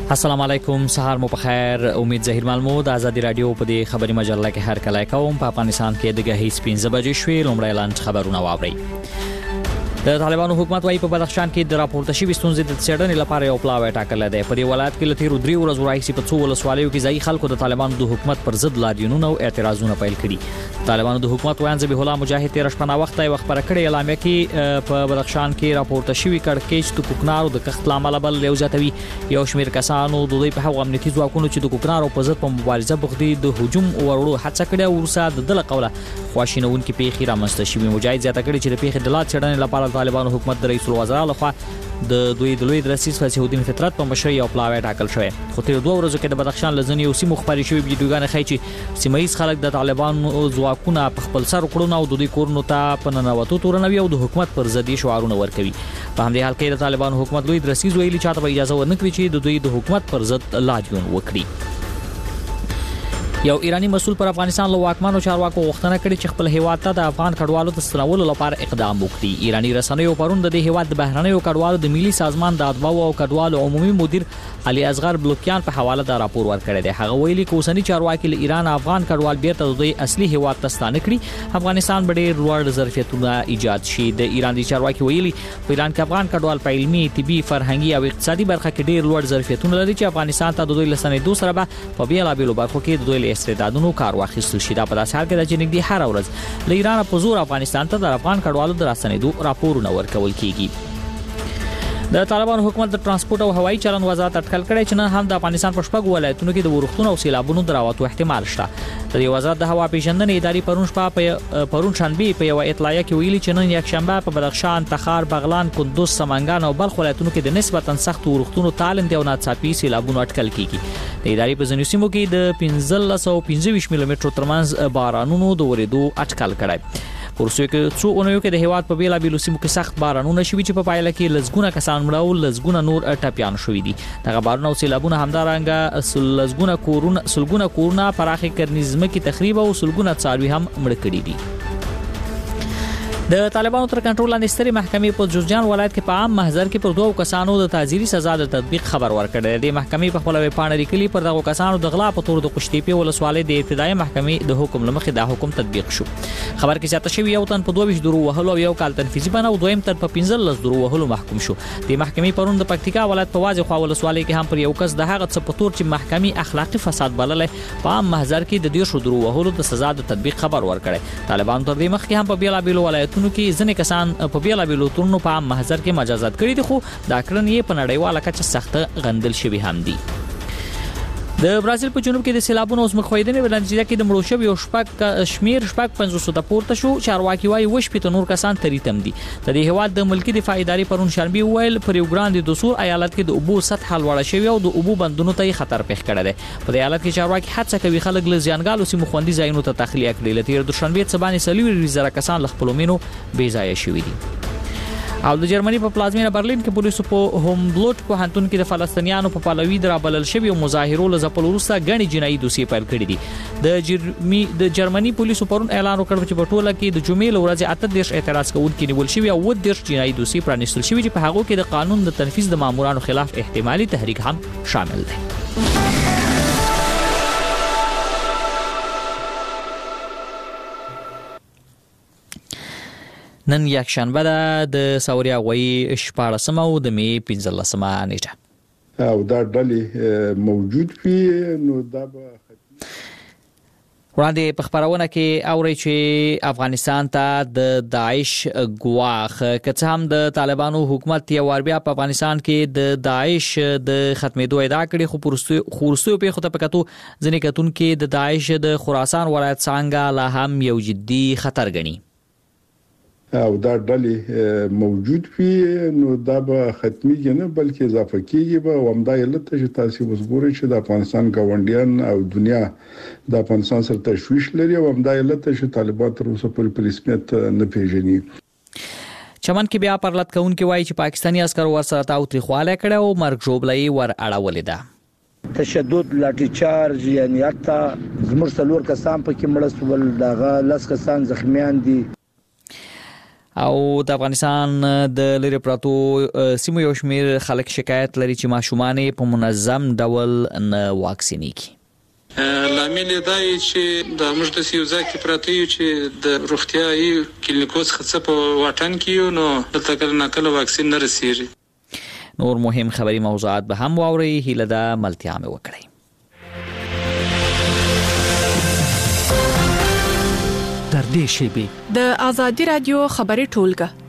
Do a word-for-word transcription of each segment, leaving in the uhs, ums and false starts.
السلام علیکم، سهار مو په خیر. امید ظهیر ملمود آزادی رادیو په دې خبري مجله کې هر کله کوم. په افغانستان کې د غهیس پنځه بجې شوې. لومړی لاند خبرونه واورئ. د طالبانو حکومت وايي په بدخشان کې د راپورته شوي ستونزې د څېړنې لپاره یو پلاوی ټاکلی دی. په دې ولایت کې له تېرو درې ورځو راهیسې په څو ولسوالیو کې ځایي خلکو د طالبانو د حکومت پر ضد لاریونونه او اعتراضونه پیل کړي. طالبانو د حکومت ویاند ذبیح الله مجاهد تېره شپه ناوخته یوه خپره کړې اعلامیه کې په بدخشان کې راپورته شوي کړکېچ د کوکنارو د کښت له امله بل یو زیاتوي. یو شمېر کسانو د دوی په هغو امنیتي ځواکونو چې د کوکنارو په ضد په مبارزه بوخت دي د هجوم وروړو هڅه کړې او وروسته د ده له قوله خواشینونکې پیښې رامنځته شوي. مجاهد زیاته کړې چې د پیښې د لا څېړنې لپاره طالبانو حکومت د رئیس الوزرا لخوا د دوی د لوی رئیس فصیح الدین فطرت په مشرۍ یو پلاوی ټاکل شوی. خو تېرو دوه ورځو کې د بدخشان له ځینو سیمو خپرې شوي ویډیوګانې ښیي چې سیمه ییز خلک د طالبانو ځواکونه په خپل سر کړو او د دوی کورونو ته په ننوتو تورنوي او د حکومت پر ضد شعارونه ورکوي. په همدې حال کې د طالبانو حکومت لوی رئیس ویلي چاته به اجازه ورنکړي چې د دوی د حکومت پر ضد لاریون وکړي. یو ایرانی مسؤل پر افغانستان له واکمنو چارواکو غوښتنه کړې چې خپل هیواد ته د افغان کډوالو د ستنولو لپاره اقدام وکړي. ایرانی رسنیو پرون د دې هیواد د بهرنیو کډوالو د ملي سازمان د ادباو او کډوالو عمومي مدیر علي اصغر بلوکیان په حواله دا راپور ورکړی دی. هغه ویلي چې اوسنی چارواکي له ایران افغان کډوال بیرته د دوی اصلي هیواد ته ستانه کړي. افغانستان به ډېر لوړ ظرفیتونه ایجاد شي. د ایران د چارواکي ویلي په ایران کې افغان کډوال په علمي، طبي، فرهنګي او اقتصادي برخه کې ډېر لوړ ظرفیتونه لري چې افغانستان ته د دوی لسنې سره به په بیلابېلو برخو کې د دوی له استعدادونو کار واخیستل شي. دا په داسې حال کې ده چې نږدې هره ورځ له ایران په زور افغانستان ته د افغان کډوالو د راستنېدو راپورونه ورکول کیږي. د طالبانو حکومت د ترانسپورت او هوایي چلند وزارت اټکل کړی چې نن هم د افغانستان په شپږو ولایتونو کې د ورښتونو او سیلابونو د راوتو احتمال شته. د دې وزارت د هوا پیژندنې ادارې پرون شپه په پرون شنبه په یو اطلاعیه کې ویلي چې نن یکشنبه په بدخشان، تخار، بغلان، کندوز، سمنګان او بلخ ولایتونو کې د نسبتا سخت ورښتونو تالند او ناڅاپي سیلابونو اټکل کیږي. د ادارې په ځینو سیمو کې د پنځلس سوه پنځه ویشت ملي مترو ترمنځ بارانونو د ورېدو اټکل کړی. ورسوي کې څو اونیو کې د هیواد په بیلابېلو سیمو کې سخت بارانونه شوي چې په پایله کې لزګونه کسان مړه او لزګونه نور ټپیان شوي دي. دغه بارونه او سیلابونه همدارنګه لزګونه کورونه سلګونه کورونه پراخې کرنیز ځمکې تخریب او سلګونه څاروي هم مړه کړي دي. د طالبانو تر کنټرول لاندې سترې محکمې په جوزجان ولایت کې په عام محضر کې پر دوه کسانو د تعزیري سزا د تطبیق خبر ورکړی دی. محکمې په خپل ویبپاڼه لیکلي پر دغه کسانو د غلا په تور د قشتېپې ولسوالۍ د ابتدایي محکمې د حکم لمخې دا حکم تطبیق شو. خبر کې زیاته شوی یو تن په دوه ویشت درو وهلو او یو کال تنفیذي بڼه او دویم تن په پنځلس درو وهلو محکوم شو. د محکمې پرون د پکتیکا ولایت په واځي خوا ولسوالۍ کې هم پر یو کس د هغه څه په تور چې محکمې اخلاقي فساد بللې په عام محضر کې د دېرشو درو وهلو د سزا د تطبیق خبر ورکړی. طالبانو تر دې مخکې هم په بیلابېلو ولایتونو کې ځینې کسان په بیلابېلو تورونو په عام محضر کې مجازات کړي دي، خو دا کړنې یې په نړیواله کچه سخته غندل شوي هم دي. د برازیل په جنوب کې د سیلابونو او ځمکښویدنې په نتیجه کې د مړو شویو شپږ شمیر شپږ پنځوسو ته پورته شو. چارواکي وایي اووه شپېته نور کسان تریتم دي. د دې هیواد د ملکي دفاع ادارې پرون شنبه وویل په ریو ګراندې دو سور ایالت کې د اوبو سطحه لوړه شوې او د اوبو بندونو ته یې خطر پیښ کړی دی. په دې ایالت کې چارواکي هڅه کوي خلک له زیانګالو سیمو خوندي ځایونو ته تخلیه کړي. له تېرې دوشنبې څخه باندې څلور زره کسان له خپلو مینو بې ځایه شوي دي. او د جرمني په پلازمینه برلین کې پولیسو په هومبلوټ پوهنتون کې د فلسطینیانو په پلوي د رابلل شوي مظاهرو له ځپل وروسته ګڼې جنایي دوسیې پیل کړي دي. د جرمني د جرمني پولیسو پرون اعلان وکړ چې په ټوله کې د جمعې له ورځې اته دېرش اعتراض کوونکي نیول شوي او اووه دېرش جنایي دوسیې پرانیستل شوي چې په هغو کې د قانون د تنفیذ د مامورانو خلاف احتمالي تحریک هم شامل دی. نن یکشنبه ده د ساوري هغوی شپاړسمه او د مې پنځلسمه نیټه او دا ډلې موجود وي نو دا به وړاندې په خبرونه کې اوري چې افغانستان ته د داعش ګواخ که څه هم د طالبانو حکومت یو وار بیا په افغانستان کې د داعش د ختمېدو ادعا کړې، خو خورستیو پیښو ته په کتو ځینې کتونکي د داعش د خراسان ولایت څانګه لا هم یو جدي خطر ګڼي. او دا ډلې موجود وي نو دا به ختميږي نه بلکې اضافه کیږي به. ومدا علت چې تاسو وګورئ چې د افغانستان ګاونډیان او دنیا د افغانستان سره تشویش لري. ومدا علت چې طالبان تر اوسه پورې په رسمیت نه پیژني. چمن کې بیا پرلط کوونکي وایي چې پاکستاني عسکر ورسره تاوتریخواله کړه او مرګ ژوبلې ور اړولې ده. تشدد، لاټي چارج، یعنی حتی زموږ څلور کسان پکې مړه شول، دغه لس کسان زخمیان دي. او د افغانستان د لری پراتو سیمو یو شمیر خلک شکایت لري چې ماشومان په منظم ډول نه واکسینې کی. لامل دا چې د موږ د سیوزا کې پراته یو چې د روغتیايي کلینیکوس خصه په واټن کې نو د تکل نکل واکسین نه رسیږي. نور مهم خبري موضوعات به هم واوري هله د ملتیا مې وکړي. در دې شیبي د آزادي رادیو خبري ټولګه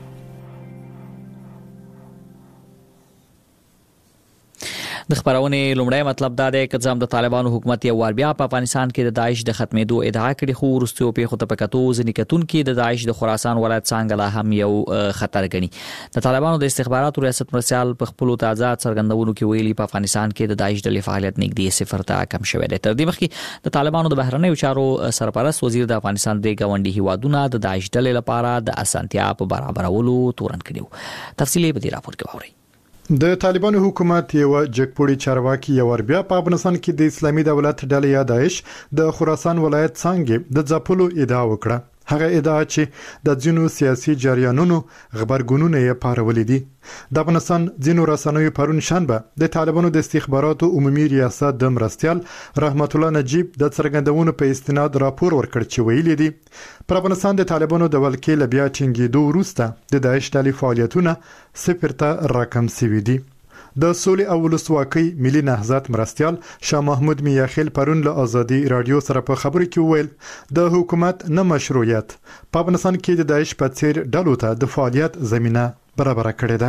د خبرونه لومړی مطلب دا دی چې ځم د طالبانو حکومت یو ور بیا په افغانستان کې د داعش د ختمېدو ادعا کړې خو ورستیو په خطه پکاتو ځنې کتون کې د داعش د خراسان ولایت څنګه لا هم یو خطر غني. د طالبانو د استخباراتو ریاست مرسیال په خپل تعزیات څرګندونو کې ویلي په افغانستان کې د داعش د فعالیت نږدې صفر ته کم شوی دی. تر دې مخکې د طالبانو د بهرنیو چارو سرپرست وزیر د افغانستان د ګاونډي هیوادونو د داعش ډلې لپاره د اسانتیا په برابرولو تورن کړیو. تفصیلی په دې راپور کې ووري. د طالبانو حکومت یو جګپوړي چارواکي یو ور بیا په افغانستان کې د اسلامي دولت ډلې یا داعش د خراسان ولایت څنګه د ځپلو ادعا وکړه. هغه ادعا چې د ځینو سیاسي جریانونو خبرګونونه یې پارولې دي. د افغانستان ځینو رسنیو پرون شنبه د طالبانو د استخباراتو عمومي ریاست د مرستيال رحمت الله نجیب د څرګندونو په استناد راپور ورکړ چې ویلي دي پر افغانستان د طالبانو د ولکې لبیا ټینګېدو وروسته د داعش ډلې فعالیتونه صفر ته راکم شوي دي. د سولې او ولسواکۍ ملي نهضت مرستيال شاه محمود میاخیل پرون له آزادي رادیو سره په خبرو کې وویل د حکومت نه مشروعیت په افغانستان کې د داعش په څیر ډلو ته د فعالیت زمينه برابر کړې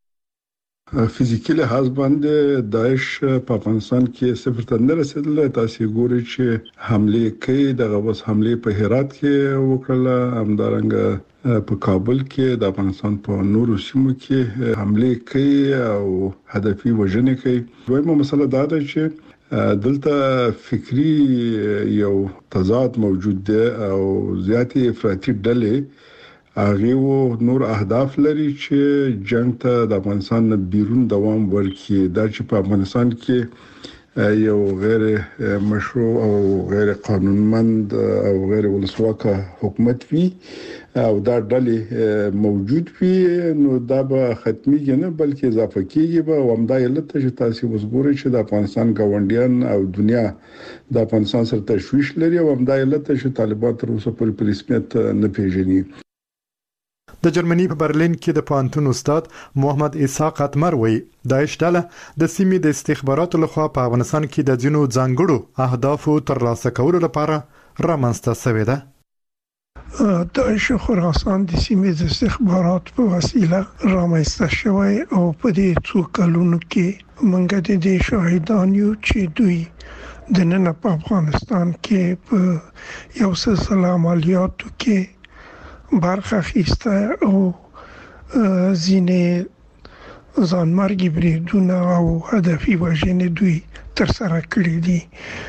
ده. فزیکي لحاظ باندې داعش په افغانستان کې صفر ته نه رسیدل. تاسو ګورئ چې حمله کوي د غوس حمله په هرات کې وکړه، همدارنګه په کابل کې د افغانستان په نورو سیمو کې حمله کوي او هدفي وژنې کوي. دویمه مسله دا ده چې دلته فکری یو تضاد موجود دی او زیاتې افراطي ډلې هغه نور اهداف لري چې جنگ ته د افغانستان نه بیرون دوام ورکړي. دا چې په افغانستان کې یو غیر مشروع او غیر قانونمند او غیر ولسواک حکومت وي او دا ډلې موجود وي نو دا به ختميږي نه بلکې اضافه کیږي به او همدا علت چې تاسو وګورئ چې د افغانستان ګاونډیان او دنیا د افغانستان سره تشویش لري او همدا علت چې طالبان تر اوسه په رسمیت نه پیژني. د جرمني په برلین کې د پوهنتون استاد محمد اسحاق اتمر وایي داعش ډله د سیمې د استخباراتو لخوا په افغانستان کې د ځینو ځانګړو اهدافو ترلاسه کولو لپاره رامنځته شوې ده. داعش خراسان د سیمې د استخبارات په وسیله رامنځته شوی او په دې څو کلونو کې موږ د دې شاهدان یو چې دوی د نن په افغانستان کې په یو سلسله عملیاتو کې برخه اخیسته او ځینې ځانمرګي بریدونه او هدفي وژنې دوی ترسره کړې دي.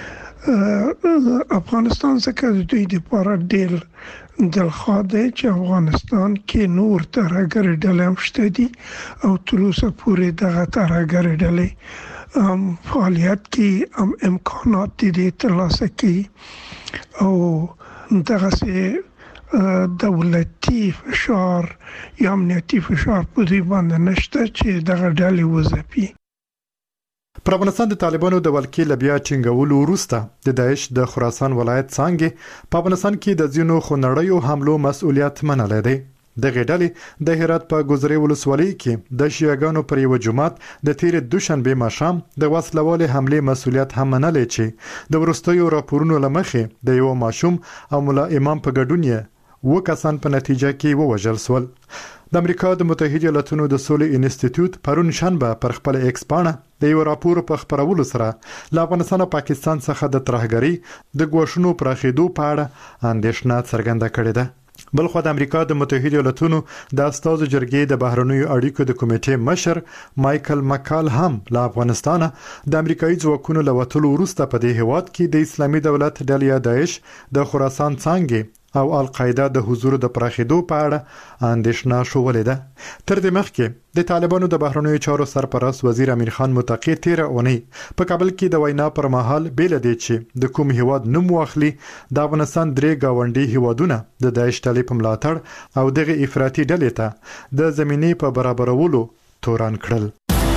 افغانستان څخه د دوی لپاره ډېر دلخواه دی چې افغانستان کې نور ترهګر ډلې هم شته دي او تر اوسه پورې دغه ترهګر ډلې هم فعالیت کوي، هم امکانات دي ترلاسه کوي او دغسې دولتي فشار یا امنیتي فشار په دوی باندې نشته چې دغه ډلې وځپي. پر افغانستان د طالبانو د ولکې لبیا ټینګولو وروسته د داعش د خراسان ولایت څنګه په افغانستان کې د ځینو خونړیو حملو مسؤلیت منلی دی. دغه ډلې د هرات په ګذرې ولسوالۍ کې د شیعاګانو پر یو جماعت د تیر دوشنبه ماښام د وسلوالې حمله مسؤلیت هم منلی چې د ورستیو راپورونو لمخې د یو ماشوم او مولا امام په ګډون یې و کسان په نتیجه کې ووژل شول. د امریکا د متحده ایالاتونو د سولې انسټیټیوټ پرون شنبه پر خپل ایکس پاڼه د یو راپور په خبرولو سره له افغانستان او پاکستان څخه د ترهګرۍ د ګواښونو پراخېدو په اړه اندېښنه څرګنده کړې ده. بلخو د امریکا د متحده ایالاتونو د استازو جرګې د بهرنیو اړیکو د کمیټې مشر مایکل مکال هم له افغانستان د امریکایي ځواکونو له وټولو وروسته په دې هیواد کې د اسلامي دولت ډلې داعش د خراسان څنګه او القاعده د حضور د پراخېدو په اړه اندېښنه شوولې ده. تر دې مخکې د طالبانو د بهرنیو چارو سرپرست وزیر امیر خان متقی تیر اونۍ په کابل کې د وینا پر مهال بیل دی چې د کوم هیواد نوم واخلي د افغانستان درې گاونډي هیوادونه د داعش ډلې په ملاتړ او دغه افراطي ډلې ته د زمینې په برابرولو تورن کړل.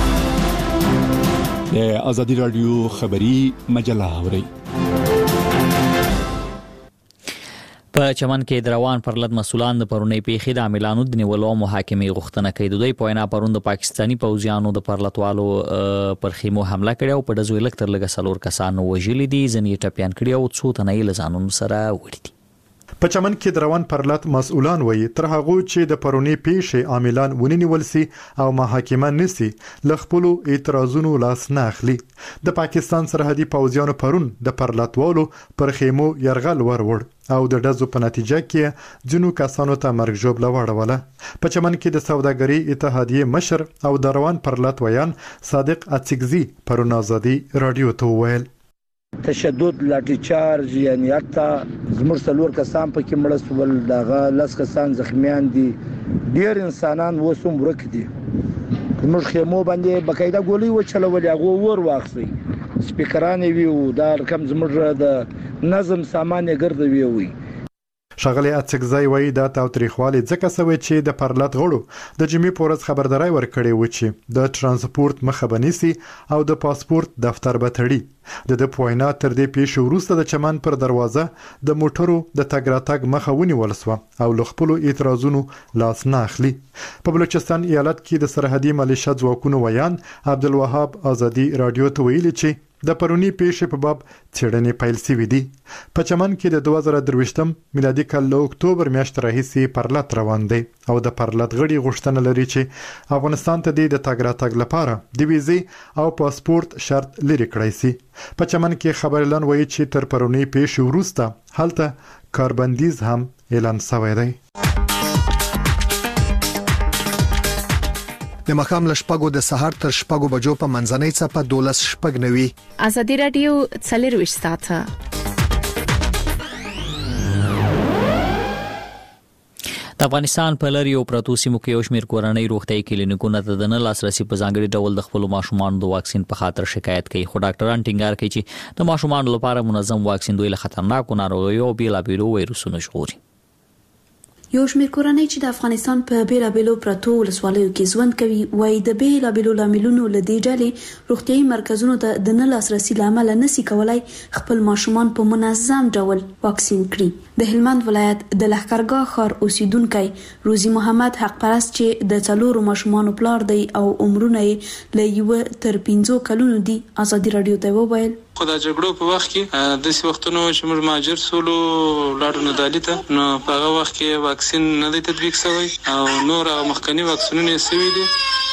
د ازادي رادیو خبری مجله اوري. په چمن کې د روان پرلط مسولان د پرونی پیښې د عاملانو د نیولو محاکمې غوښتنه کوي. د دوی په وینا پرون د پاکستانی پوځیانو د پرلطوالو پر خیمو حمله کړې او په دزوی لکتر لګه سلور کسان وژلي دي، ځنې ټپيان کړي او څو تنه یې لزانونو سره وړي دي. په چمن کې د روان پرلط مسؤلان وایي تر هغه چې د پرونی پیښې عاملان ونیول سي او محاکمه نسی لخپلو اعتراضونو لاس نه اخلي. د پاکستان سرحدي پوځیانو پرون د پرلطوالو پر خیمو يرغل ورور او د ډزو په نتیجه کې جنو کسانو ته مرګ ژوبله وړوله. په چمن کې د سوداګرۍ اتحادیې مشر او د روان پرلط ویان صادق اڅکزي پرون ازادي رادیو ته وویل تشدد لاټي چارج یعنی حتی زموږ څلور کسان پکې مړ شول، دغه لس کسان زخمیان دي، ډیر انسانان وسوم ورک دي. زموږ خیمو باندې بقایده ګولۍ وچلولې، هغه ور واخسي سپیکران وی او دا رقم زموږ د نظم سامان یې ګرځوي وي. شغله اڅکزای وای دا تاوتریخوالی ځکه سوي چې د پرلط غړو د جمی پورز خبرداري ورکړې و چې د ترانسپورت مخه بنيسي او د پاسپورت دفتر به تړي. د د پوینا تر دې پیښ وروسته د چمن پر دروازه د موټرو د تګ راتګ مخه ونیول سو او لخپلو اعتراضونو لاس نه اخلي. په بلوچستان ایالت کې د سرحدي ملیشیا ځواکونو ویان عبدالوهاب ازادي رادیو ته ویلي چې د پرونی پیښې په باب څېړنې پیل شوې دي. په چمن کې د دوه زره درویشتم میلادي کال له اکتوبر میاشتې راهیسې پرلط روان دی او د پرلط غړي غوښتنه لري چې افغانستان ته د تګ راتګ لپاره د ویزې او پاسپورت شرط لري کړی شي. په چمن کې خبرلن وایي چې تر پرونی پیښې وروسته هلته کاربندیز هم اعلان شوی دی. د مخام لشپګو د سحر تر شپګو بجو په منځنۍ څپه دولس شپګ نوي. ازادي رادیو څلرويشت ساعته. د افغانستان په لری او پروتو سیمو کې یو شمېر کورنۍ روغتیايي کلینیکونو ته د نه لاسرسي په ځانګړي ډول د خپل ماشومانو د واکسین په خاطر شکایت کوي. خو ډاکټران ټینګار کوي چې د ماشومانو لپاره منظم واکسین دوی له خطرناکو ناروغیو او بیلابیلو وایروسونو ژغوري. یو شمېر کورنۍ چې د افغانستان په بیلابیلو پرتو ولسوالیو کې ژوند کوي وایي د بیلابیلو لاملونو له دې ډلې روغتیايي مرکزونو ته د نه لاسرسي لامل نسی کولای خپل ماشومان په منظم ډول واکسین کړي. د هلمند ولایت د لښکرګاه ښار اوسیدونکو روزي محمد حق پرست چې د څلورو ماشومانو پلار دی او عمرونه یې له یو تر پنځو کلونو دي ازادي رادیو ته وویل خو دا جګړو په وخت کې د څه وختونو چې موږ ماجر سولو لاړو نه دالیته نو په هغه وخت کې واکسین نه دی تطبیق شوی او نور مخکنی واکسینونه سوي دي.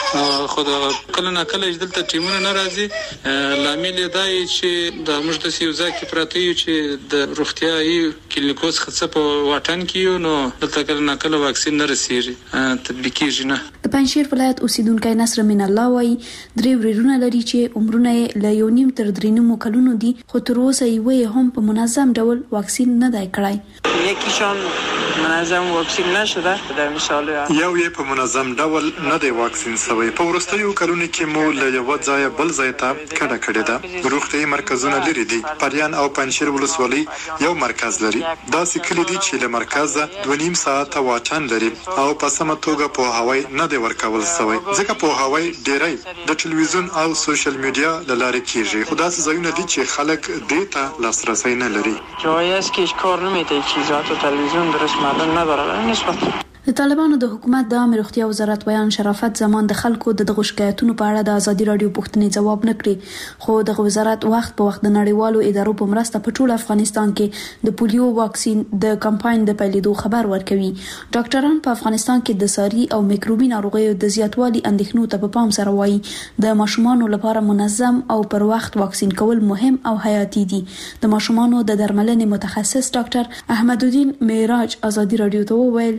خو دا کله نه کله دلته ټیمونه ناراضي لامل دی چې د موږ د سیوزا کې پراته یو چې د روغتیايي کلینیکوس خصه په واټن کې نو دلته کله نه کله واکسین نه رسیږي تطبیق کیږي نه. د پنځشیر ولایت اوسیدونکو نصر من الله وایي درې ورونه لري چې عمرونه له یو نیم تر درې نیمو کلونو دي خو تر اوسه یې هم په منظم ډول واکسین نه دی کړی. یکیشان منظم واکسین نشده در مثال یو یې په منظم ډول نه دی واکسین شوی. په ورستیو کلونو کې مو له یو ځای بل ځای ته کډه کړې ده. روغتیايي مرکزونه لري دي. پریان او پنځشیر ولسوالۍ یو مرکز لري. دا سکلی دي چې له مرکزه دوه نیم ساعت واټن لري او په سمه توګه په هواي نه دی ورکول شوی ځکه په هواي ډیری د ټلویزیون او سوشل میډیا لاره کیږي. خو دا ځایونه دي چې خلک دې ته لاسرسي نه لري. جایی است که هیچ کار نمیده، چیزات و تلویزیون درست مردم نداره نسبت. د طالبانو د حکومت د عامه روغتیا وزارت بیان شرافت زمان د خلکو د دغه شکایتونو په اړه د ازادي رادیو پوښتنې جواب نکړي. خو د وزارت وخت په وخت د نړیوالو ادارو په مرسته په ټول افغانستان کې د پولیو واکسین د کمپاین د پیلېدو خبر ورکوي. ډاکټران په افغانستان کې د ساري او میکروبي ناروغیو د زیاتوالي اندېښنو ته په پام سره وایي د ماشومانو لپاره منظم او پر وخت واکسین کول مهم او حیاتي دي. د ماشومانو د درملنې متخصص ډاکټر احمد الدین معراج ازادي رادیو ته وویل په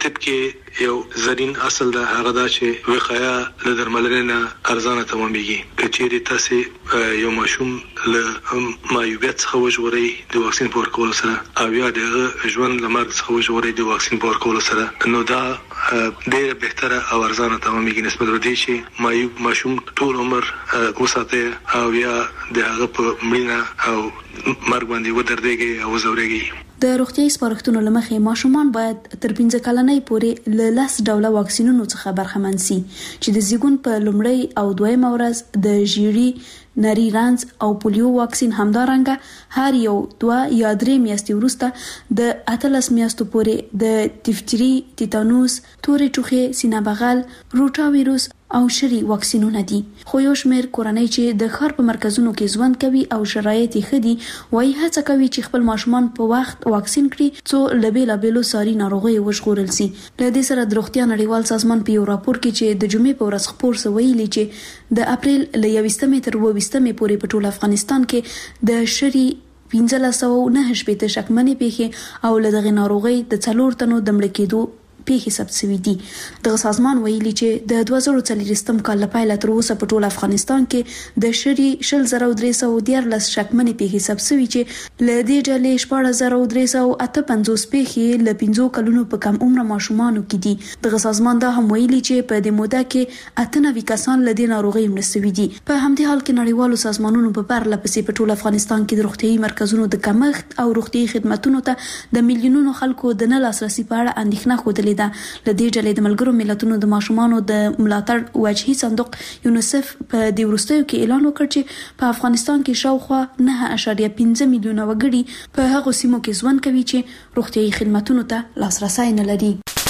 طب کې یو زرین اصل د هغه دا چې وقایه له درملنې نه ارزانه تمامېږي. کچېری تاسو یو ماشوم له مایوبیت څخه وژغوري د واکسین په ورکولو سره او یا د ژوند له مرګ څخه وژغوري د واکسین په ورکولو سره، نو دا ډېر بهتره او ارزانه تمامېږي نسبت ورته چې مایوب ماشوم ټول عمر وساته او یا د هغه په مړینه او مرګ باندې ودرېږي او زورېږي. د روغتیايي سپارښتنو لمخې ماشومان باید تر پنځه کلنۍ پورې له لس ډوله واکسینونو څخه برخمن شي چې د زیږون په لومړۍ او دویمه ورځ د ژیړي، نری رنځ او پولیو واکسین همدارنګه هر یو دوه یا درې میاشتې وروسته د اتلس میاشتو پورې د ډیفتری، تیتانوس، تورې ټوخې، سینه بغل، روټا ویروس او شری واکسینونه دي. خو یو شمېر کورنۍ چې د ښار په مرکزونو کې ژوند کوي او شرایط یې ښه دي وایي هڅه کوي چې خپل ماشومان په وخت واکسین کړي څو له بېلابېلو ساري ناروغیو وژغورل شي. له دې سره د روغتیا نړیوال سازمان په یو راپور کې چې د جمعې په ورځ خپور شوی ویلي چې د اپریل له یویشتمې تر اوویشتمې پورې په ټول افغانستان کې د شری پنځلس سوه نهه شپېته شکمنې پیښې او له دغې ناروغۍ د څلور تنو د مړه کېدو پیښې ثبت شوې دي. دغه سازمان ویلي چې د دوه زره څلوېښتم کال له پیله تر اوسه په ټول افغانستان کې د شری شل زره درې سوه دیارلس شکمنې پیښې ثبت شوې چې له دې ډلې شپاړس زره درې سوه اته پنځوس پیښې له پنځو کلونو په کم عمره ماشومانو کې دي. دغه سازمان دا هم ویلي چې په دې موده کې اته نوي کسان له دې ناروغۍ مړه شوي دي. په همدې حال کې نړیوالو سازمانونو په پرله پسې په ټول افغانستان کې د روغتیايي مرکزونو د کمښت او روغتیايي خدماتو ته د میلیونونو خلکو د نه لاسرسي په اړه اندېښنه ښودلې ده. له دې ډلې د ملګرو ملتونو د ماشومانو د ملاتړ وجهي صندوق یونیسف په دې وروستیو کې اعلان وکړ چې په افغانستان کې شاوخوا نه اعشاریه پنځه میلیونه وګړي په هغو سیمو کې ژوند کوي چې روغتیايي خدماتو ته لاسرسي نه لري.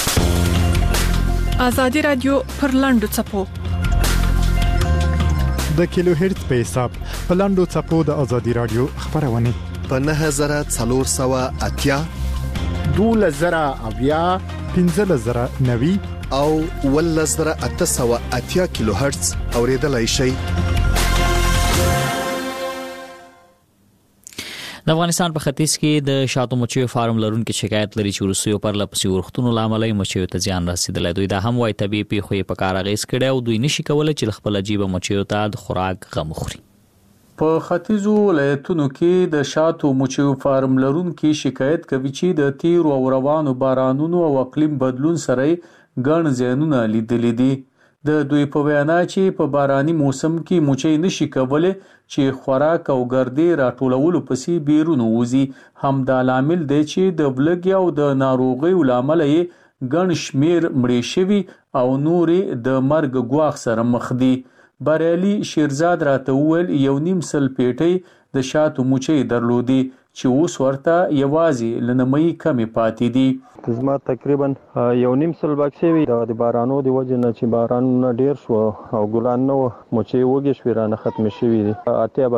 ازادي رادیو پر لاندو چپو د کیلو هرتز په حساب په لاندو چپو د ازادي رادیو خبرونه په نه زره څلور سوه اتیا، دوله زره اویا، پنځه زره نوي او ول زره اته سوه اتیا کیلو هرتز اوریدلای شي. د افغانستان په ختیځ کې د شاتو مچیو فارم لرونکو شکایت لري چې روسیو پر لپسې ورختونو لامل مچیو ته زیان رسیدلی. دوی دا هم وایي طبيعي پیښې په کار اغیز کړي او دوی نشي کولای چې خپل جیب مچیو ته د خوراک غم خوري. په ختیځو ولایتونو کې د شاتو مچیو فارم لرونکو شکایت کوي چې د تیر او روانو بارانونو او اقلیم بدلون سره ګڼ زیانونه لیدلي دي. د دوی په وینا چې په باراني موسم کې مچۍ نشي کولای چې خوراک او ګردې راټولولو پسې بیرون وځي. همدا لامل دی چې د بلګ او د ناروغیو لامل یې ګڼ شمیر مړې شوي او نورې د مرګ ګواښ سره مخ دي. بریالي شیرزاد راته وویل یو نیم سل پیټۍ د شاتو مچۍ درلودي چې اوس ورته یوازې لنمۍ کمې پاتې دي. زما تقریبا یو نیم سل بکسې وي د بارانو د وجه نه چې بارانونه ډیر شو او ګلان نه مچۍ وږې شوې رانه ختمې شوي دي. اتیا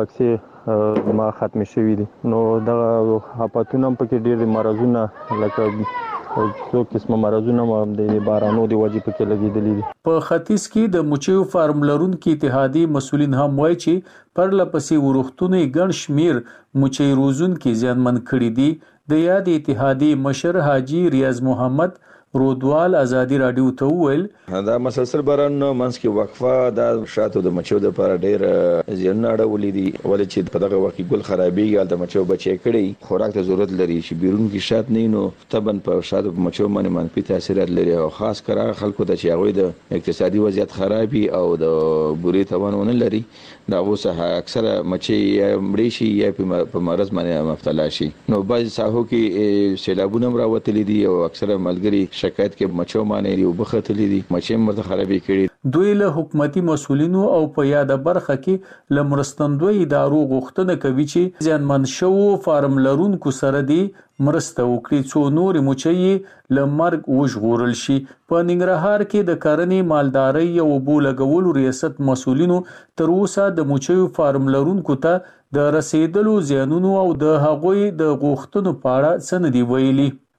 بکسې ما ختمې شوي دي. نو دغه آفاتونه هم پکې ډیر مرضونه لکه څو قسمه مرضونه هم د بارانو د وجې پکې لګېدلي دي. په ختیځ کې د مچیو فارم لرونکو اتحادیې مسؤلین هم وایي چې پرلپسې ورښتونه ګڼ شمیر مچۍ روزونکي زیانمن کړي دي. د یاد اتحادیې مشر حاجی ریاض محمد رودوال ازادي رادیو ته وویل دا مسلسل بارانونه منځ کې وقفه د شاتو د مچیو د لپاره ډیر زیانونه اړولې دي، ولې چې په دغه وخت کې ګل خرابېږي د مچیو بچي کړي خوراک ته ضرورت لري چې بیرون کې شات نه نو طبعا په شاتو په مچیو باندې منفي تاثیرات لري او خاص کر خلکو ته چې هغه د اقتصادي وضعیت خرابي او د بوري توانونه لري دا اوسه اکثره مچي مړې شي یا په مرض باندې مبتلا شي. نو بعض ساحو کې سیلابونه راوتلي دي او اکثره ملګری شکایت کې مچو باندې یو بختلې دي مچې مرته خرابې کړي. دوی له حکومتي مسولینو او په یاده برخه کې لمرستندوی ادارو غوښتنه کوي چې ځانمن شو فارم لرونکو سره دی مرسته وکړي څو نور مچۍ له مرګ وژغورل شي. په ننګرهار کې د کرنې مالدارۍ او اوبو لګولو ریاست مسولینو تر اوسه د مچیو فارم لرونکو ته د رسیدلو زیانونو او د هغوی د غوښتنو په اړه څه نه دی ویلي.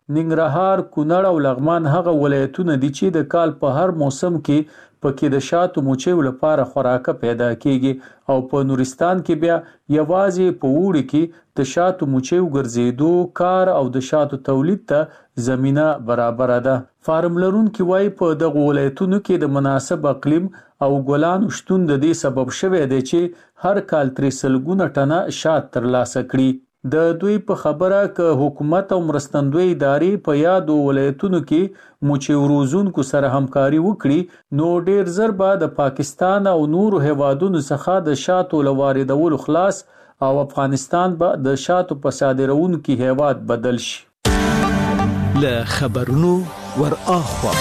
ننګرهار، کونړ او لغمان هغه ولایتونه دي چې د کال په هر موسم کې پکې د شاتو مچیو لپاره خوراکه پیدا کیږي او په نورستان کې بیا یوازې په وړي کې د شاتو مچیو ګرځېدو کار او د شاتو تولید ته زمينه برابر ده. فارم لرونکي وایي په دغه ولایتونو کې د مناسب اقلیم او ګلانو شتون د دې سبب شوی دی چې هر کال ترې سلګونه ټنه شات ترلاسه کړي. د دوی په خبره ک حکومت او مرستندوی ادارې په یادو ولایتونو کې مچیو روزونکو سره همکاري وکړي نو ډیر زر به د پاکستان او نورو هیوادونو څخه د شاتو لواردولو خلاص او افغانستان به د شاتو په صادرونکو هیواد بدل شي. له خبرونو ور اخوا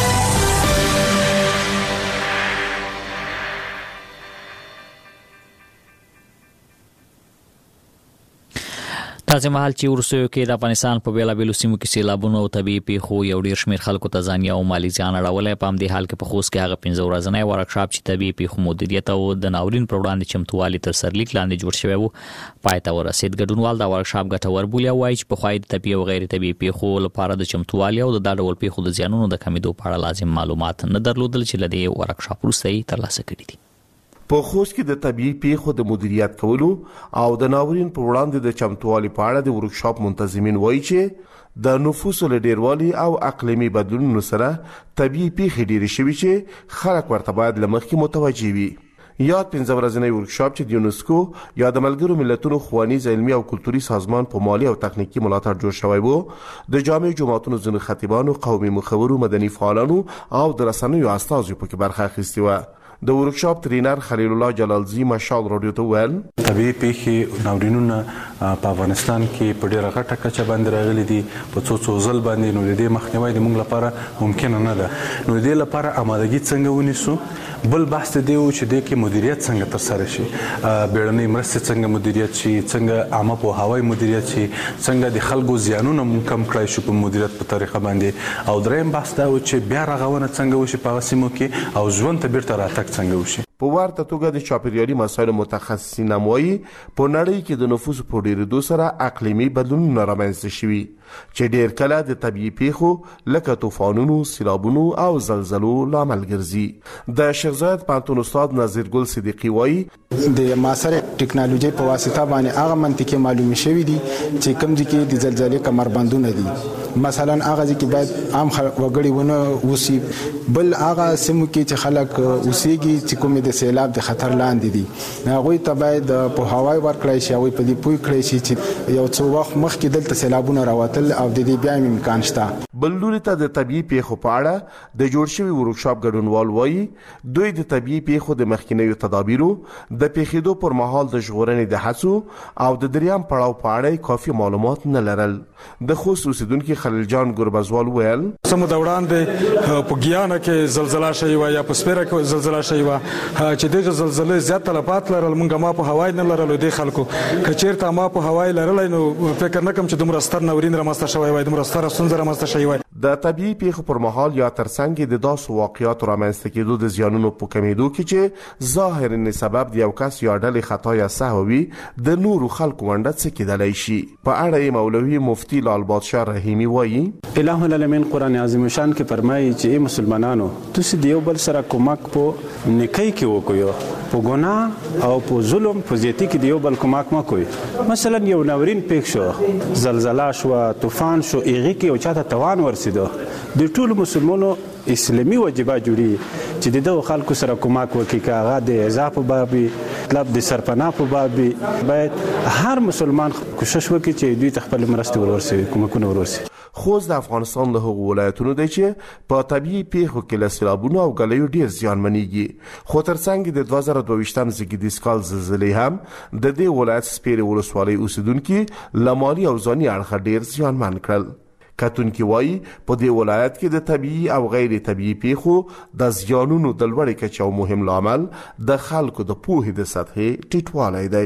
تاسو مهال چې ورسوي کې د افغانستان په بیلابېلو سیمو کې سیلابونو او طبيعي پیښو یو ډیر شمېر خلکو ته ځانیا او مالی زیان اړولې. په همدې حال کې په خوست کې هغه پنځه ورځنی ورکشاپ چې طبيعي پیښو مدیریت او د ناورین پر وړاندې چمتووالي تر سرلیک لاندې جوړ شوی وو پای ته ورسید. ګډونوال دا ورکشاپ ګټور بولي او وایي چې په خوای د طبيعي او غیر طبيعي پیښو لپاره د چمتووالي او د ډول پیښو د زیانونو د کمیدو په اړه لازم معلومات نه درلودل چې لدې ورکشاپ وروسته ترلاسه کړي دي. په خوست کې د طبيعي پیښو د مدیریت کولو او د ناورین په وړاندې د چمتووالي په اړه د ورکشاپ منتظمین وایي چې د نفوسو له ډیروالي او اقلیمي بدلونونو سره طبيعي پیښې ډېرې شوي چې خلک ورته باید له مخکې متوجه وي. یاد پنځه ورځنی ورکشاپ چې د یونسکو یا د ملګرو ملتونو ښوونیز علمي او کلتوري سازمان په مالی او تخنیکی ملاتړ جوړ شوی وو. د جامع جماعتونو ځینو خطیبانو، قومي مخورو، مدني فعالانو او د رسنیو استازو پکې برخه اخیستې وه. د ورکشاپ ترینر خلیل الله جلالزی مشال رادیو ته ویل طبيعي پیښې ناورینونه په افغانستان کې په ډیره غټه کچه باندې راغلي دي په څو څو ځل باندې نو د دې مخنیوي د موږ لپاره ممکن نه ده. نو د دې لپاره آمادګي څنګه ونیسو؟ بل بحث دی چې د کې مدیریت څنګه تر سره شي، بیړنۍ مرستې څنګه مدیریت شي، څنګه عامه په هوایي مدیریت شي، څنګه د خلکو زیانونه کم کړای شي په مدیریت په طریقه باندې. او دریم بحث دا و چې بیا رغونه څنګه وشي په سیمو کې او ژوند ته بیرته راتګ څنګه وشي. په ورته توګه د چاپیریالي مسایلو متخصصین وایي په نړۍ کې د نفوسو په ډېرېدو سره اقلیمي بدلونونه رامنځته شوي چې ډېر کله د طبيعي پیښو لکه طوفانونو، سیلابونو او زلزلو لامل ګرځي. د شیخ زاید پوهنتون استاد نظیر ګل صدیقي وایي د معاصره ټکنالوژي په واسطه باندې هغه منطقي معلومي شوی دي چې کوم ځای کې د زلزلې کمربندونه دي. مثلا هغه ځای کې باید عام وګړي ونه وسی، بل هغه سیمو کې چې خلک اوسېږي چې کوم د سیلاب د خطر لاندې دي هغه ته باید په هوای ورکړای شي او په دې پوي کړی شي چې یو څو وخت مخکې دلته سیلابونه راوتل او د دې بیا امکان شته. بل لوري ته د طبيعي پیښو په اړه د جوړ شوی ورکشاپ ګډونوال وایي دوی د طبيعي پیښو د مخکینیو تدابیرو د پیښېدو پر مهال د ژغورنې د هڅو او د دریم پړاو په اړه کافي معلومات نه لرل. د خوست اوسیدونکو خلیل جان ګربزوال ویل سم د وړاندې په ګیانه کې زلزلہ شوی و یا په سپیره کې زلزلہ شوی و چې دغه زلزلې زیات تلفات لرل مونږه ما په هوای نه لرل د خلکو کچیرته ما په هوای لرل نو فکر نه کوم چې دومره ستر ناورین رامسته شوی وای دومره ستر ستونزه رامسته شوی وای. د طبيعي پیښو پر مهال یا ترڅنګ د داسو واقعیاتو رامنځته کېدو د زیانونو په کمیدو کې چې ظاهرا سبب د یو کس یا ډلې خطا یا سهو وي د نورو خلکو ونده څه کېدلی شي. په اړه مولوي مفتی لال بادشاه رحیمی وایي الہ العالمین قرآن عظیم شان کې فرمایي چې مسلمانانو تاسو دیو بل سره کومک په نیکی کې وکړو، په ګناه او په ظلم په زیاتی کې دیو بل کومک مکوئ. مثلا یو ناورین پیښ شو، زلزلہ شو، طوفان شو، ایغه کې او چاته توان ورسېدو د ټولو مسلمانانو اسلامي واجبات جوړي چې د دوه خلکو سره کومک وکړي که هغه د اضاف په باب مطلب د سرپناه په باب باید هر مسلمان کوشش وکړي چې دوی خپل مرستې ورورسي کومکونه ورورسي. خوست د افغانستان له هغو ولایتونو دی چې په طبيعي پیښو کې له سیلابونو او ګلیو ډیر زیانمنېږي، خو ترڅنګ د دوه زره دوهویشتم زیږدیز کال زلزلې هم د دې ولایت سپیرې ولسوالۍ اوسیدونکي له مالي او ځاني اړخه ډیر زیانمن کړل. کتونکي وایي په دې ولایت کې د طبيعي او غیر طبيعي پیښو د زیانونو د لوړې کچې او مهم لامل د خلکو د پوهې د سطحې ټیټوالی دی.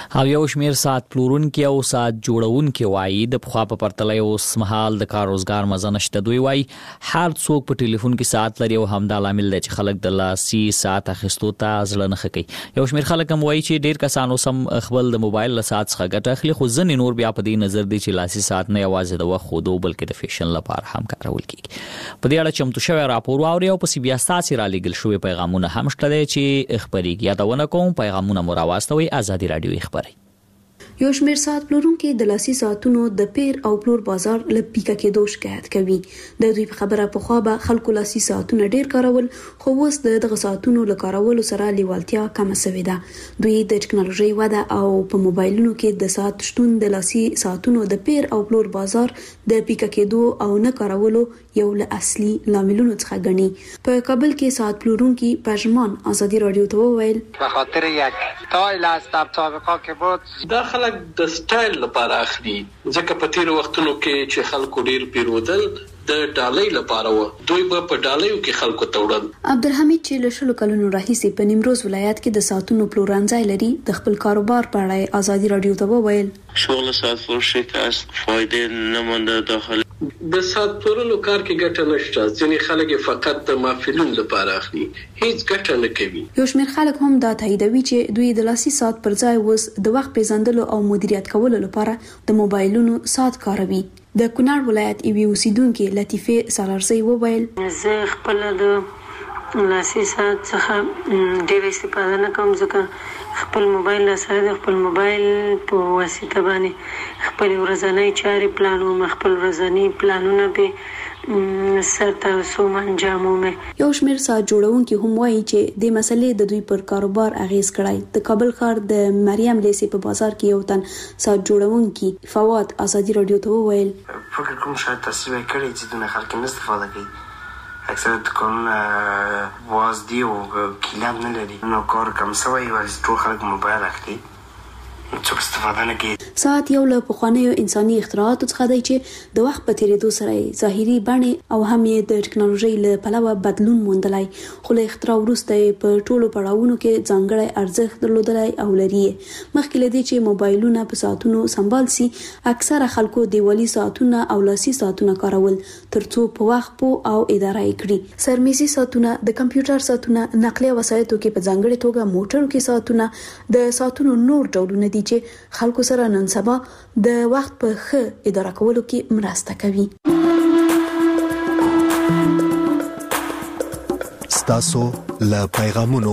او یو شمیر سات پلورونکي او سات جوړونکي وایي د پخوا په پرتله اوس مهال د کار روزګار مزه نشته. دوی وایي هر څوک په ټلیفون کې سات لري او همدا لامل دی چې خلک د لاسي سات اخیستو ته زړه نه ښه کوي. یو شمیر خلک هم وایي چې ډیر کسان اوس هم خپل د موبایل له سات څخه ګټه اخلي، خو ځینې نور بیا په دې نظر دي چې لاسي سات نه یوازې د وخت ښودو بلکې د فیشن لپاره هم کارول کیږي. په دې اړه چمتو شوی راپور واوري او پسې بیا ستاسې رالیږل شوي پیغامونه هم شته دی چې خپرېږي. یادونه کوم پیغامونه مو راواستوئ. ازادي راډیو خبري. یو شمیر سات پلورونکي د لاسي ساعتونو د پیر او پلور بازار له پیکه کېدو شکایت کوي. د دوی په خبره په خوا به خلکو لاسي ساعتونه ډیر کارول، خو اوس د دغه ساعتونو له کارولو سره لیوالتیا کمه شوې ده. دوی د ټکنالوژي وده او په موبایلونو کې د ساعت شتون د لاسي ساعتونو د پیر او پلور بازار د پیکه کېدو او نه کارولو یو له اصلي لاملونو څخه ګڼي. په کابل کې ساعت پلورونکي پژمان ازادي راډیو ته وویل به خاطر یک تایل است در سابقه که بود داخله د سټایل لپاره اخلي، ځکه په تیر وختونو کې چې خلکو ډیر پیرودل د ډالۍ لپاره و، دوی به په ډالۍ کې خلکو ته وړل. عبدالحمید چې له شلو کلونو راهیسې په نیمروز ولایت کې د ساعتونو پلورنځای لري، د خپل کاروبار په اړه ازادي راډیو ته وویل شغل ساعت فروشی که از فایده نمانده داخل د ساعت پلورلو کار کې ګټه نشته، ځینې خلک فقط د محفلونو لپاره اخلي، هیڅ ګټه نه کوي. یو شمېر خلک هم دا تاییدوي چې دوی د لاسي ساعت پر ځای اوس د وخت پیژندلو او مدیریت کولو لپاره د موبایلونو ساعت کاروي. د کونړ ولایت ایوي اوسیدونکو لطیفه سالارزی وویل زه خپل د لاسي ساعت څخه ډېر استفاده نه کوم، ځکه خپل موبایل سره د خپل موبایل په واسطه باندې خپل ورځنی چارې پلانوم، خپل ورځنی پلانونه به سرته سوم انجاموم. یو شمېر ساعت جوړونکي هم وایي چې د مسلې د دوی پر کاروبار اغیز کړی. د کابل ښار د مریم لیسې په بازار کې یو تن ساعت جوړونکي فواد ازادي راډیو ته وویل فکر کوم شاید تصویب کړی چې دونه خلک نه استفاده کوي، اکثر دکانونه واز دی او کلاب نه لري، نو کار کم شوی او ټول خلک موبایل اخلي، څوک استفاده نه کوي. ساعت یو له پخوانیو انساني اختراعاتو څخه دی چې د وخت په تیریدو سره ظاهري بڼې او هم یې د ټکنالوژۍ له پلوه بدلون موندلی، خو له اختراع وروسته یې په ټولو پړاوونو کې ځانګړی ارزښت درلودلی او لري. مخکې له دې چې موبایلونه په ساعتونو سمبال سي، اکثره خلکو دیوالي ساعتونه او لاسي ساعتونه کارول ترڅو په وخت پوه او اداره یې کړي. سرمیزي ساعتونه، د کمپیوټر ساعتونه، نقلیه وسایطو کې په ځانګړې توګه موټرو کې ساعتونه د ساعتونو نور ډولونه دي چې خلکو سره نن سبا د وخت په ښه اداره کولو کې مرسته کوي. ستاسو له پیغامونو.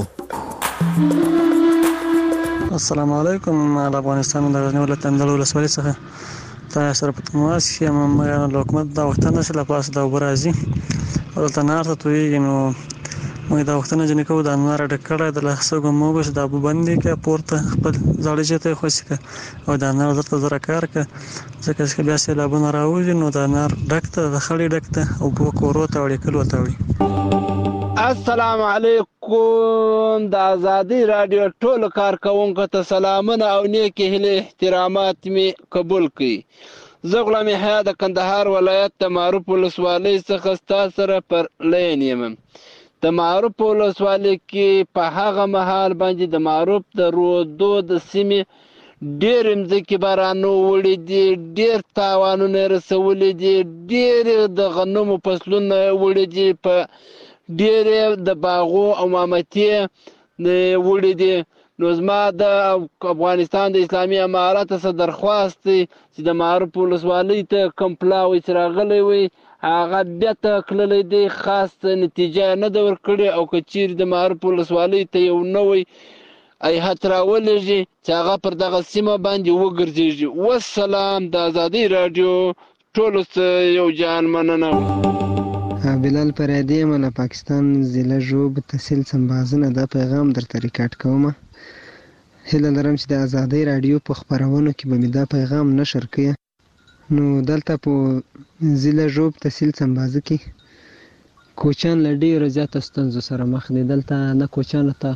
السلام علیکم. د افغانستان د غزنی ولایت اندړ ولسوالۍ څخه تاسو سره په تماس یم. موږ د حکومت د وختونو سره پاس د وبرازي ولته نارته تویږي، نو موږ د وختونو جن کو د انوار ډکړه د لاسو مو بس د ابو باندې کې پورته خپل ځاړي چته خوښه او د انار درته زره کار ک ځکه چې بیا سه لابونه راوځي، نو د انار ډکته د خړې ډکته او په کورو ته وړي کلو ته وړي. السلام علیکم. د ازادي رادیو ټولو کارکونکو ته سلامونه او نیکی هیله احترامات می قبول کړئ. زه غلام یحیی د کندهار ولایت د معروف ولسوالۍ څخه ستاسو سره پر لین یم. د معروف ولسوالۍ کې په هغه مهال باندې د معروف د رودو د سیمې ډېر مځکې بارانو وړي دي، ډېر تاوانونه رسولي دي، ډېر د غنمو فصلونه وړي دي، په ډېر د باغو او مامتې وړي دي. نو زما د افغانستان د اسلامي امارت څخه درخواست دی چې د معروف ولسوالۍ ته کوم پلاوی چې راغلی وي هغه بیرته کړلی دی، خاص نتیجه نه ده ورکړې، او که چیرې د معروف ولسوالۍ ته یو نوی هیات راولېږي چې هغه پر دغه سیمه باندې وګرځېږي. والسلام. د ازادي راډیو ټولو څخه یو جان مننه. بلال پرادی یم له پاکستان ضلع ژوب تحصیل سمبازنه. دا پیغام درته ریکارډ کوم. هیله لرم چې د ازادي راډیو په خپرونو کې به مې دا پیغام نشر کړي. نو دلته په ضلع ژوب تحصیل سمبازه کې کوچان له ډېرو زیاتو ستونزو سره مخ دي. دلته نه کوچانو ته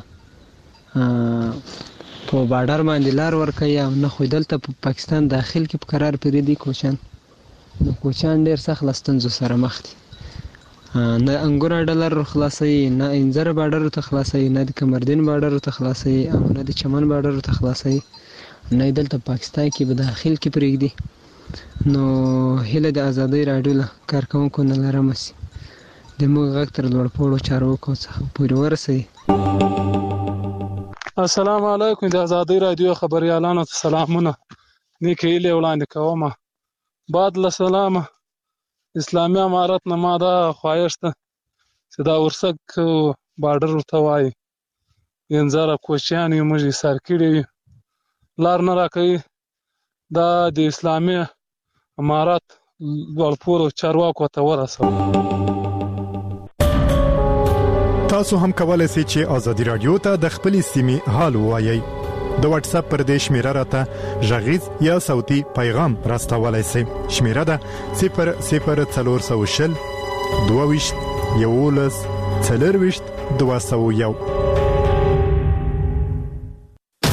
په باډر باندې لار ورکوي او نه خو دلته په پاکستان داخل کې په قرار پرېږدي کوچان. نو کوچان ډېر سخت له ستونزو سره مخ دي. نه انګور ډلر خلاصوي، نه انځر باډر ته خلاصوي، نه د کمردین باډر ته خلاصوي او نه د چمن باډر ته خلاصوي. نه دلته پاکستان کې به داخل کې پرېږدي نو هله د ازادۍ راډیو له کارکونکو نه لرم سي د موږ غږ تر لوړ پوړو چارواکو څخه پورې ورسوي. السلام علیکم. د ازادۍ راډیو خبريالانو ته سلامونه. نیک هیلې وړاندې کوم. بعد له سلامه اسلامي امارت نه ما دا خواهش ده چې دا ورسک بارډر ورته وایي ینځره کوچیان یو موږ ایثار کړي وي لار نه راکوي دا د اسلامي امارت لوړ پوړو چارواکو ته ورسوي. تاسو هم کولای شئ چې ازادي رادیو ته د خپلې سیمې حال ووایئ. د واتس اپ پر دې شمیره راته ژغیز یا صوتي پیغام راستولای شئ. شمیره ده صفر صفر څلور سوه شل دوه ویشت یولس څلور ویشت دوه سوه یو.